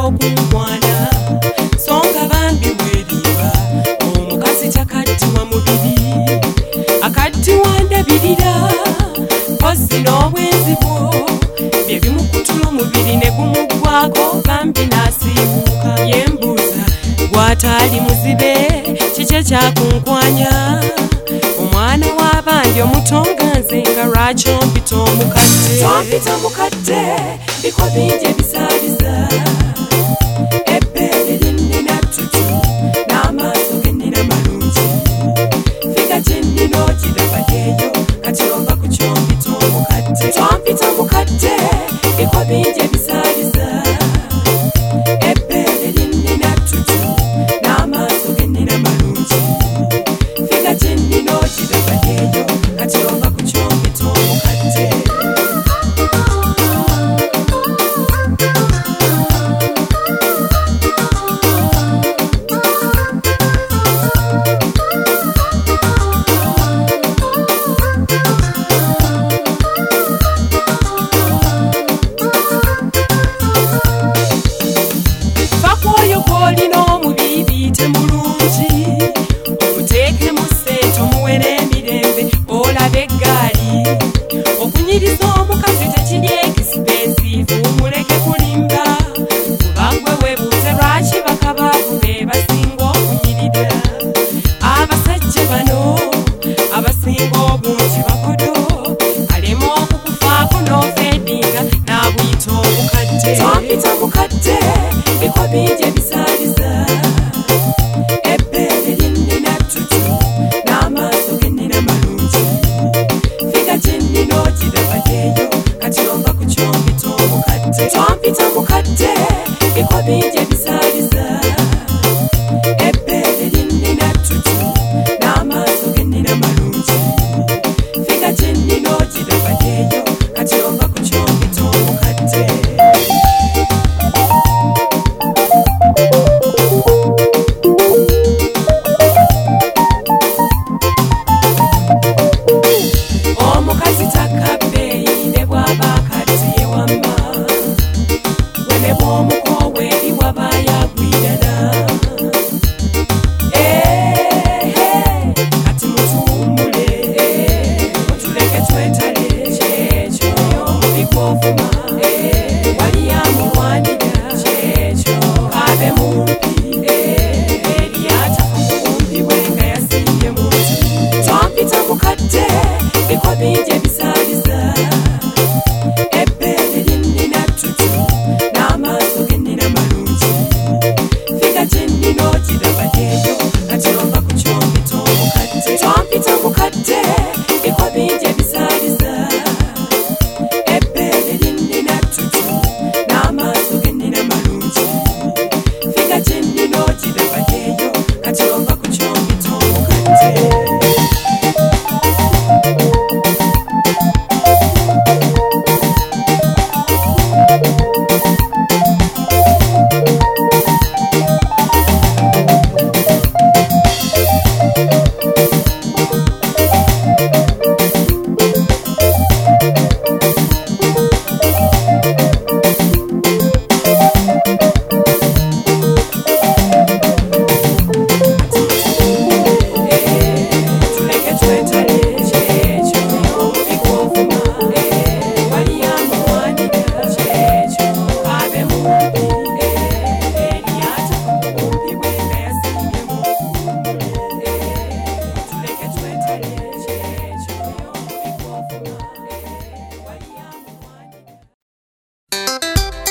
okunkwana songa bambi bweriba omukazi takaddiwa mubiri akaddiwa ndabirira kozi n'obwenzi bwo bye bimukutula omubiri ne gumugwako bambi n'asiibuka yembuuza gw'ataali muzibe kikye kyakunkwanya omwana w'abandi omutonga nze nga lwaki ompita omukadde tompita mukadde biko bingi ebisaaliza ebbeere linnina tutu n'amaaso ge nnina malungi figa gye nnina ogiraba yeeyo kati ova ku kyompita omukadde tompita mukadde biko bingi ebisaaliza ebbeere linnina tutu n'amaaso ge nnina malungi figa gye nnina ogiraba yeeyo kati ova ku kyompita omukadde olina omubibi temulungi omuteeke mu ssente omuwe n'emirembe olaba eggaali okunyiriza omukazi tekiri expensive muleke kulimba kuba gwe weebuuze lwaki bakabaavu be basinga okunyirira abasajja bano abasinga obungi bakodo alema okukufaako n'ofeedinga n'abuyita obukadde tompita mukadde biko bingi ebisaaliza ebbeere linnina tutu n'amaaso ge nnina malungi figa gye nnina ogiraba yeeyo kati ova ku kyompita omukadde tompita mukadde biko bingi ebisaaliza